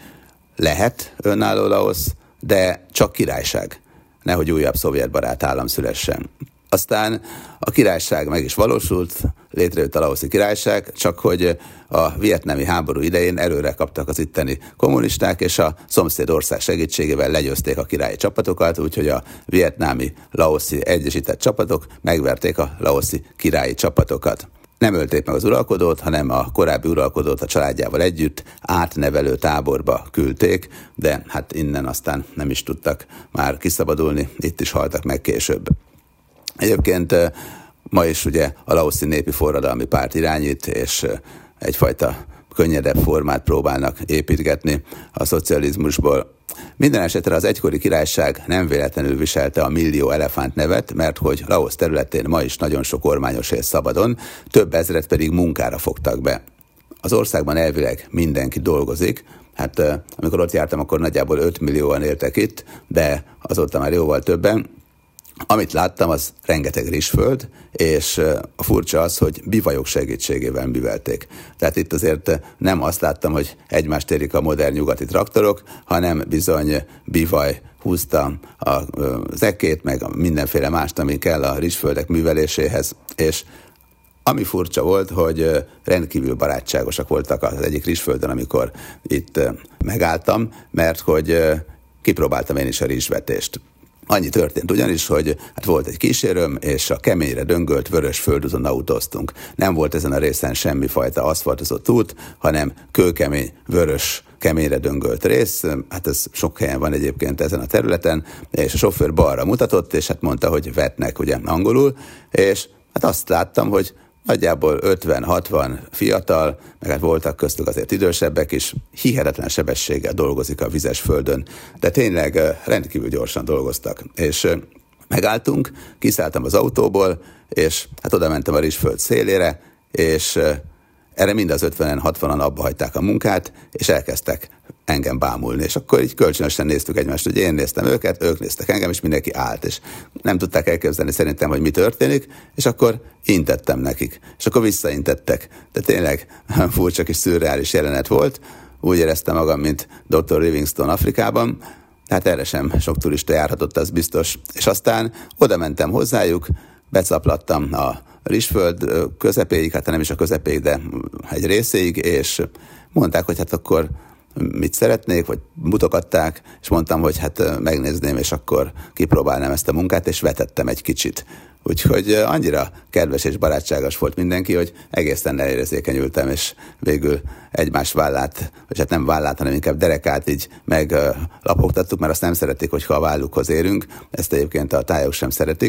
lehet önálló Laosz, de csak királyság, nehogy újabb szovjetbarát állam szülessen. Aztán a királyság meg is valósult, létrejött a laoszi királyság, csak hogy a vietnámi háború idején előre kaptak az itteni kommunisták, és a szomszéd ország segítségével legyőzték a királyi csapatokat, úgyhogy a vietnámi laoszi egyesített csapatok megverték a laoszi királyi csapatokat. Nem ölték meg az uralkodót, hanem a korábbi uralkodót a családjával együtt átnevelő táborba küldték, de hát innen aztán nem is tudtak már kiszabadulni, itt is haltak meg később. Egyébként ma is ugye a laoszi népi forradalmi párt irányít, és egyfajta könnyedebb formát próbálnak építgetni a szocializmusból. Minden esetre az egykori királyság nem véletlenül viselte a Millió Elefánt nevet, mert hogy Laosz területén ma is nagyon sok ormányos él szabadon, több ezret pedig munkára fogtak be. Az országban elvileg mindenki dolgozik, hát amikor ott jártam, akkor nagyjából öt millióan éltek itt, de azóta már jóval többen. Amit láttam, az rengeteg rizsföld, és a furcsa az, hogy bivajok segítségével művelték. Tehát itt azért nem azt láttam, hogy egymást érik a modern nyugati traktorok, hanem bizony bivaj húzta az ekét, meg mindenféle mást, ami kell a rizsföldek műveléséhez, és ami furcsa volt, hogy rendkívül barátságosak voltak az egyik rizsföldön, amikor itt megálltam, mert hogy kipróbáltam én is a rizsvetést. Annyi történt ugyanis, hogy hát volt egy kísérőm, és a keményre döngölt vörös földúton autóztunk. Nem volt ezen a részen semmifajta aszfaltozott út, hanem kőkemény, vörös, keményre döngölt rész. Hát ez sok helyen van egyébként ezen a területen, és a sofőr balra mutatott, és hát mondta, hogy vetnek ugye angolul, és hát azt láttam, hogy nagyjából ötven-hatvan fiatal, meg hát voltak köztük azért idősebbek is, hihetetlen sebességgel dolgozik a vizes földön, de tényleg rendkívül gyorsan dolgoztak. És megálltunk, kiszálltam az autóból, és hát oda mentem a rizsföld szélére, és erre mind az ötvenen-hatvanan abba hagyták a munkát, és elkezdtek engem bámulni. És akkor így kölcsönösen néztük egymást, hogy én néztem őket, ők néztek engem, és mindenki állt. És nem tudták elképzelni szerintem, hogy mi történik, és akkor intettem nekik. És akkor visszaintettek. De tényleg furcsa kis szürreális jelenet volt. Úgy éreztem magam, mint doktor Livingstone Afrikában. Hát erre sem sok turista járhatott, az biztos. És aztán oda mentem hozzájuk, becaplattam a rizsföld közepéig, hát nem is a közepéig, de egy részéig, és mondták, hogy hát akkor mit szeretnék, vagy mutogatták, és mondtam, hogy hát megnézném, és akkor kipróbálnám ezt a munkát, és vetettem egy kicsit. Úgyhogy annyira kedves és barátságos volt mindenki, hogy egészen elérzékenyültem, és végül egymás vállát, vagy hát nem vállát, hanem inkább derekát így meglapogtattuk, mert azt nem szeretik, hogyha a vállukhoz érünk, ezt egyébként a tájok sem szeretik.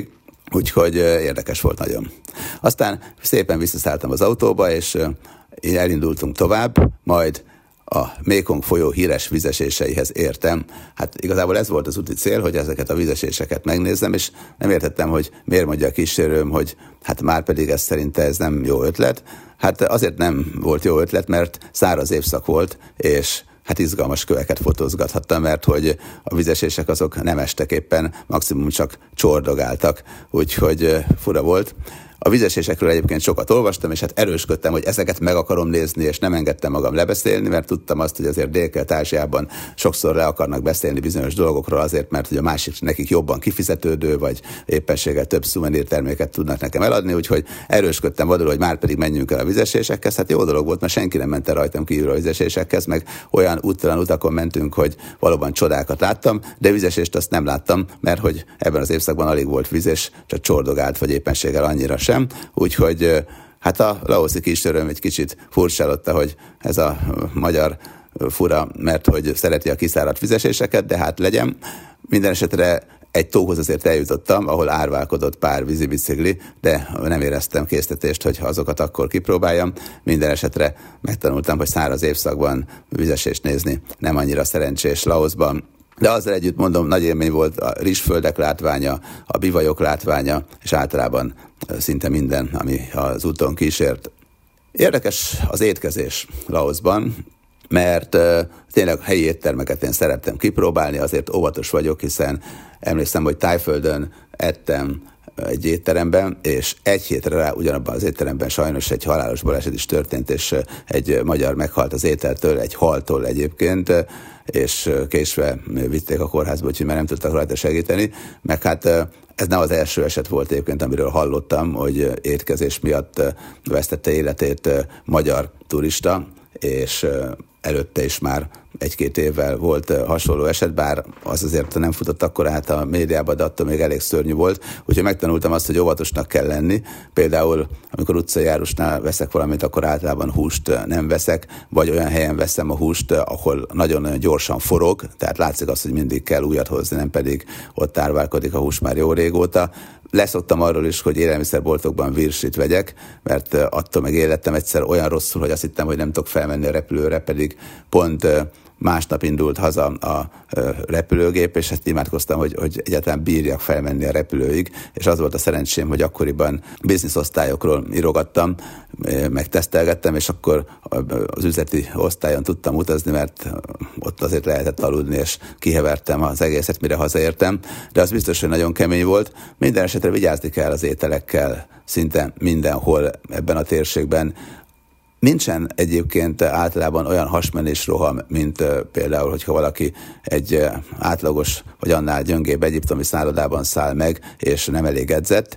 Úgyhogy érdekes volt nagyon. Aztán szépen visszaszálltam az autóba, és elindultunk tovább, majd a Mékong folyó híres vizeséseihez értem. Hát igazából ez volt az úti cél, hogy ezeket a vizeséseket megnézzem, és nem értettem, hogy miért mondja a kísérőm, hogy hát már pedig ez szerinte ez nem jó ötlet. Hát azért nem volt jó ötlet, mert száraz évszak volt, és hát izgalmas köveket fotózgathattam, mert hogy a vizesések azok nem estek éppen, maximum csak csordogáltak, úgyhogy fura volt. A vizesésekről egyébként sokat olvastam, és hát erősködtem, hogy ezeket meg akarom nézni, és nem engedtem magam lebeszélni, mert tudtam azt, hogy azért Dél-Kelet-Ázsiában sokszor le akarnak beszélni bizonyos dolgokról azért, mert hogy a másik nekik jobban kifizetődő, vagy éppenséggel több szuvenírterméket tudnak nekem eladni, úgyhogy erősködtem vadul, hogy már pedig menjünk el a vizesésekhez. Hát jó dolog volt, mert senki nem ment el rajtam kívül a vizesésekhez, meg olyan úttalan utakon mentünk, hogy valóban csodákat láttam, de vizesést azt nem láttam, mert hogy ebben az évszakban alig volt víz, és csak csordogált, vagy éppenséggel annyira sem. Úgyhogy hát a laoszi kísérőm egy kicsit furcsállotta, hogy ez a magyar fura, mert hogy szereti a kiszáradt vizeséseket, de hát legyen. Minden esetre egy tóhoz azért eljutottam, ahol árválkodott pár vízibicikli, de nem éreztem késztetést, hogy azokat akkor kipróbáljam. Minden esetre megtanultam, hogy száraz évszakban vizesést nézni nem annyira szerencsés Laoszban. De azzal együtt mondom, nagy élmény volt a rizsföldek látványa, a bivajok látványa, és általában szinte minden, ami az úton kísért. Érdekes az étkezés Laoszban, mert uh, tényleg helyi éttermeket én szerettem kipróbálni, azért óvatos vagyok, hiszen emlékszem, hogy Tájföldön ettem egy étteremben, és egy hétre rá ugyanabban az étteremben sajnos egy halálos baleset is történt, és egy magyar meghalt az ételtől, egy haltól egyébként, és késve vitték a kórházba, úgyhogy már nem tudtak rajta segíteni, meg hát ez nem az első eset volt egyébként, amiről hallottam, hogy étkezés miatt vesztette életét magyar turista, és előtte is már egy-két évvel volt hasonló eset, bár az azért nem futott akkor át a médiába, de attól még elég szörnyű volt. Úgyhogy megtanultam azt, hogy óvatosnak kell lenni. Például, amikor utcajárusnál veszek valamit, akkor általában húst nem veszek, vagy olyan helyen veszem a húst, ahol nagyon gyorsan forog, tehát látszik az, hogy mindig kell újat hozni, nem pedig ott árválkodik a hús már jó régóta. Leszoktam arról is, hogy élelmiszerboltokban virsit vegyek, mert attól meg élettem egyszer olyan rosszul, hogy azt hittem, hogy nem tudok felmenni a repülőre, pedig pont másnap indult haza a repülőgép, és ezt imádkoztam, hogy, hogy egyáltalán bírjak felmenni a repülőig, és az volt a szerencsém, hogy akkoriban bizniszosztályokról írogattam, meg tesztelgettem, és akkor az üzleti osztályon tudtam utazni, mert ott azért lehetett aludni, és kihevertem az egészet, mire hazaértem, de az biztos, hogy nagyon kemény volt. Minden esetre vigyázni kell az ételekkel szinte mindenhol ebben a térségben. Nincsen egyébként általában olyan hasmenés roham, mint uh, például, hogyha valaki egy uh, átlagos vagy annál gyöngébb egyiptomi szállodában száll meg, és nem elég edzett,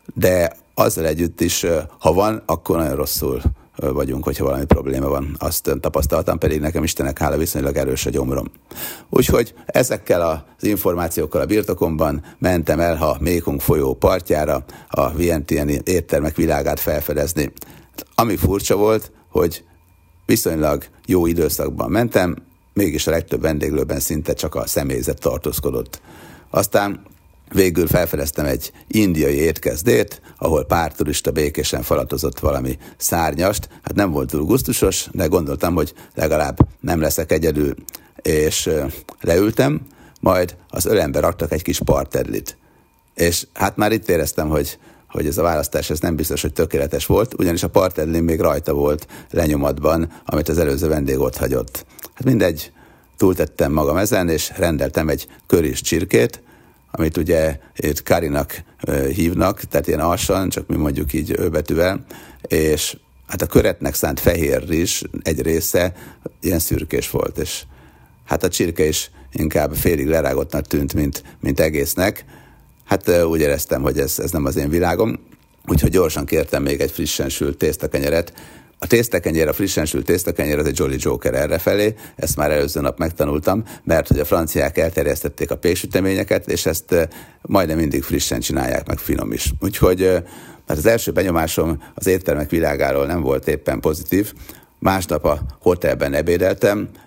de azzal együtt is, uh, ha van, akkor nagyon rosszul uh, vagyunk, hogyha valami probléma van. Azt uh, tapasztaltam, pedig nekem Istennek hála viszonylag erős a gyomrom. Úgyhogy ezekkel az információkkal a birtokomban mentem el a Mékong folyó partjára a vientiani éttermek világát felfedezni. Ami furcsa volt, hogy viszonylag jó időszakban mentem, mégis a legtöbb vendéglőben szinte csak a személyzet tartózkodott. Aztán végül felfedeztem egy indiai étkezdét, ahol pár turista békésen falatozott valami szárnyast. Hát nem volt túl gusztusos, de gondoltam, hogy legalább nem leszek egyedül. És leültem, majd az ölembe raktak egy kis partedlit. És hát már itt éreztem, hogy hogy ez a választás ez nem biztos, hogy tökéletes volt, ugyanis a partedlin még rajta volt lenyomatban, amit az előző vendég ott hagyott. Hát mindegy, túltettem magam ezen, és rendeltem egy köris csirkét, amit ugye itt karinak hívnak, tehát ilyen alsan, csak mi mondjuk így őbetűvel, és hát a köretnek szánt fehér rizs egy része ilyen szürkés volt, és hát a csirke is inkább félig lerágottnak tűnt, mint, mint egésznek. Hát úgy éreztem, hogy ez, ez nem az én világom, úgyhogy gyorsan kértem még egy frissen sült tésztakenyeret. A tésztakenyér, a frissen sült tésztakenyér az egy Jolly Joker errefelé, ezt már előző nap megtanultam, mert hogy a franciák elterjesztették a péksüteményeket, és ezt majdnem mindig frissen csinálják, meg finom is. Úgyhogy hát az első benyomásom az éttermek világáról nem volt éppen pozitív. Másnap a hotelben ebédeltem,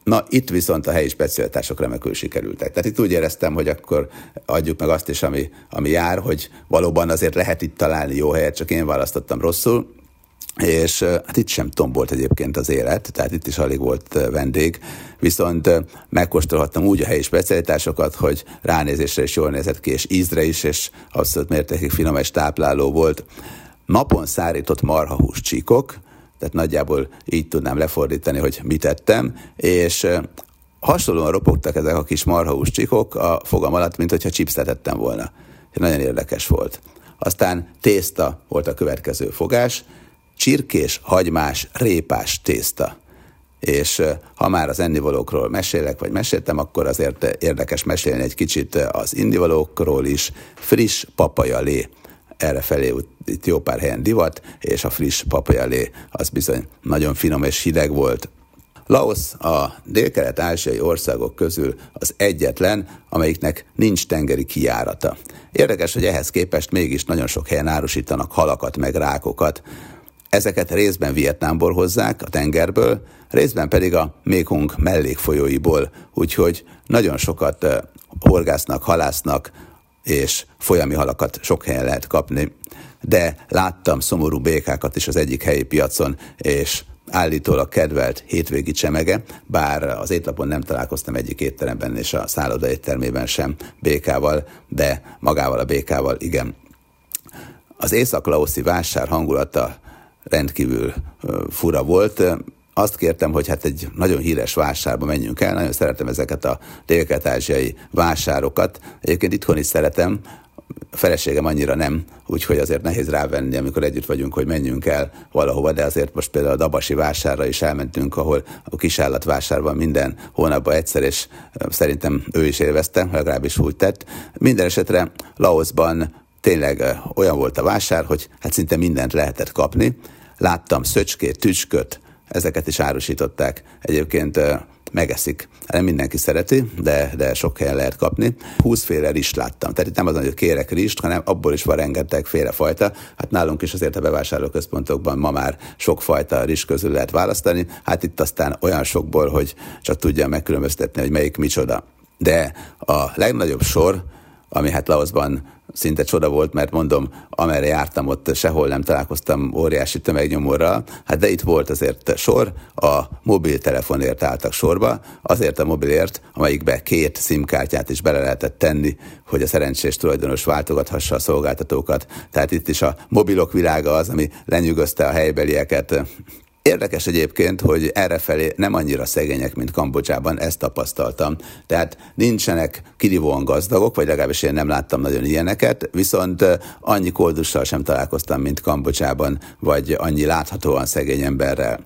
Na, itt viszont a helyi specialitások remekül sikerültek. Tehát itt úgy éreztem, hogy akkor adjuk meg azt is, ami, ami jár, hogy valóban azért lehet itt találni jó helyet, csak én választottam rosszul, és hát itt sem tombolt egyébként az élet, tehát itt is alig volt vendég, viszont megkóstolhattam úgy a helyi specialitásokat, hogy ránézésre is jól nézett ki, és ízre is, és abszolút mértékig finom és tápláló volt. Napon szárított marhahús csíkok, tehát nagyjából így tudnám lefordítani, hogy mit ettem, és hasonlóan ropogtak ezek a kis marhahús csíkok a fogam alatt, mint hogyha chipset ettem volna. Nagyon érdekes volt. Aztán tészta volt a következő fogás, csirkés, hagymás, répás tészta. És ha már az ennivalókról mesélek, vagy meséltem, akkor azért érdekes mesélni egy kicsit az ennivalókról is. Friss papajalé. Errefelé itt jó pár helyen divat, és a friss papajalé az bizony nagyon finom és hideg volt. Laosz a dél-kelet-ázsiai országok közül az egyetlen, amelyiknek nincs tengeri kijárata. Érdekes, hogy ehhez képest mégis nagyon sok helyen árusítanak halakat meg rákokat. Ezeket részben Vietnámból hozzák, a tengerből, részben pedig a Mekong mellékfolyóiból, úgyhogy nagyon sokat horgásznak, halásznak, és folyami halakat sok helyen lehet kapni. De láttam szomorú békákat is az egyik helyi piacon, és állítólag kedvelt hétvégi csemege, bár az étlapon nem találkoztam egyik étteremben és a szálloda éttermében sem békával, de magával a békával igen. Az észak-laoszi vásár hangulata rendkívül fura volt. Azt kértem, hogy hát egy nagyon híres vásárba menjünk el, nagyon szeretem ezeket a dél-kelet-ázsiai vásárokat. Egyébként itthon is szeretem, a feleségem annyira nem, úgyhogy azért nehéz rávenni, amikor együtt vagyunk, hogy menjünk el valahova, de azért most például a dabasi vásárra is elmentünk, ahol a kisállatvásárban minden hónapban egyszer, és szerintem ő is élvezte, legalábbis úgy tett. Minden esetre Laoszban tényleg olyan volt a vásár, hogy hát szinte mindent lehetett kapni. Láttam szöcskét, tücsköt, ezeket is árusították. Egyébként megeszik. Nem mindenki szereti, de, de sok helyen lehet kapni. húszféle rist láttam. Tehát itt nem az, hogy kérek rist, hanem abból is van rengeteg fajta. Hát nálunk is azért a bevásárlóközpontokban ma már sok fajta rizs közül lehet választani. Hát itt aztán olyan sokból, hogy csak tudja megkülönböztetni, hogy melyik micsoda. De a legnagyobb sor, ami hát Laoszban szinte csoda volt, mert mondom, amerre jártam, ott sehol nem találkoztam óriási tömegnyomorral, hát de itt volt azért sor, a mobiltelefonért álltak sorba, azért a mobilért, amelyikbe két SIM-kártyát is bele lehetett tenni, hogy a szerencsés tulajdonos váltogathassa a szolgáltatókat. Tehát itt is a mobilok világa az, ami lenyűgözte a helybelieket. Érdekes egyébként, hogy errefelé nem annyira szegények, mint Kambodzsában, ezt tapasztaltam. Tehát nincsenek kirívóan gazdagok, vagy legalábbis én nem láttam nagyon ilyeneket, viszont annyi koldussal sem találkoztam, mint Kambodzsában, vagy annyi láthatóan szegény emberrel.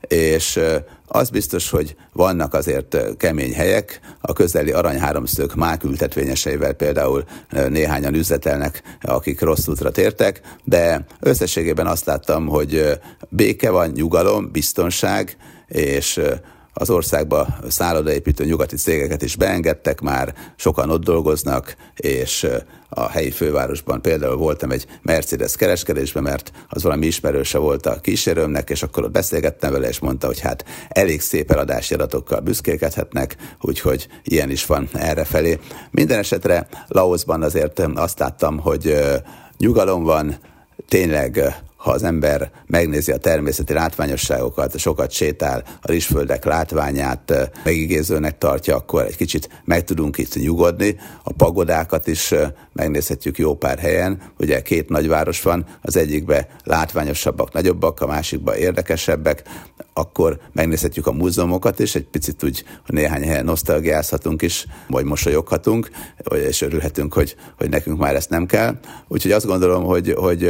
És az biztos, hogy vannak azért kemény helyek, a közeli aranyháromszög mák ültetvényeseivel például néhányan üzletelnek, akik rossz útra tértek, de összességében azt láttam, hogy béke van, nyugalom, biztonság, és az országba szállodaépítő nyugati cégeket is beengedtek már, sokan ott dolgoznak, és a helyi fővárosban például voltam egy Mercedes kereskedésben, mert az valami ismerőse volt a kísérőmnek, és akkor ott beszélgettem vele, és mondta, hogy hát elég szép eladási adatokkal büszkélkedhetnek, úgyhogy ilyen is van errefelé. Minden esetre Laoszban azért azt láttam, hogy nyugalom van, tényleg ha az ember megnézi a természeti látványosságokat, sokat sétál, a rizsföldek látványát megigézőnek tartja, akkor egy kicsit meg tudunk itt nyugodni. A pagodákat is megnézhetjük jó pár helyen. Ugye két nagyváros van, az egyikben látványosabbak, nagyobbak, a másikban érdekesebbek. Akkor megnézhetjük a múzeumokat is, egy picit úgy, hogy néhány helyen nosztalgiázhatunk is, vagy mosolyoghatunk, és örülhetünk, hogy, hogy nekünk már ezt nem kell. Úgyhogy azt gondolom, hogy, hogy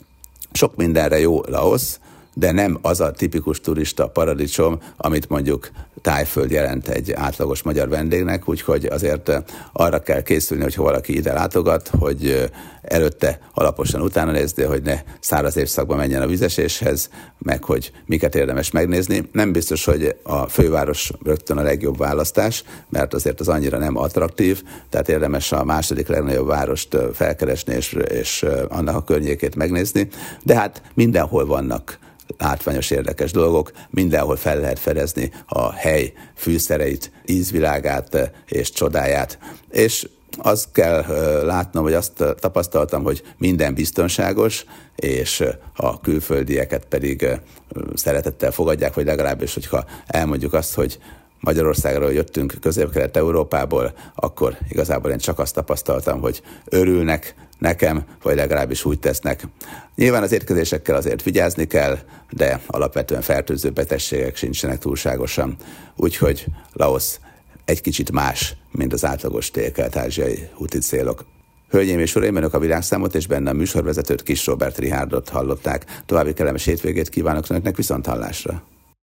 sok mindenre jó Laosz, de nem az a tipikus turista paradicsom, amit mondjuk Tájföld jelent egy átlagos magyar vendégnek, úgyhogy azért arra kell készülni, hogyha valaki ide látogat, hogy előtte alaposan utána nézni, hogy ne száraz évszakban menjen a vizeséshez, meg hogy miket érdemes megnézni. Nem biztos, hogy a főváros rögtön a legjobb választás, mert azért az annyira nem attraktív, tehát érdemes a második legnagyobb várost felkeresni és, és annak a környékét megnézni, de hát mindenhol vannak látványos, érdekes dolgok. Mindenhol fel lehet fedezni a hely fűszereit, ízvilágát és csodáját. És azt kell látnom, vagy azt tapasztaltam, hogy minden biztonságos, és a külföldieket pedig szeretettel fogadják, vagy legalábbis, hogyha elmondjuk azt, hogy Magyarországról jöttünk, Közép-Kelet-Európából, akkor igazából én csak azt tapasztaltam, hogy örülnek nekem, vagy legalábbis úgy tesznek. Nyilván az étkezésekkel azért vigyázni kell, de alapvetően fertőző betegségek sincsenek túlságosan. Úgyhogy Laosz egy kicsit más, mint az átlagos dél-kelet-ázsiai úti célok. Hölgyeim és uraim, önök a Világszámot és benne a műsorvezetőt, Kiss Robert Richárdot hallották. További kellemes hétvégét kívánok önöknek, viszont hallásra!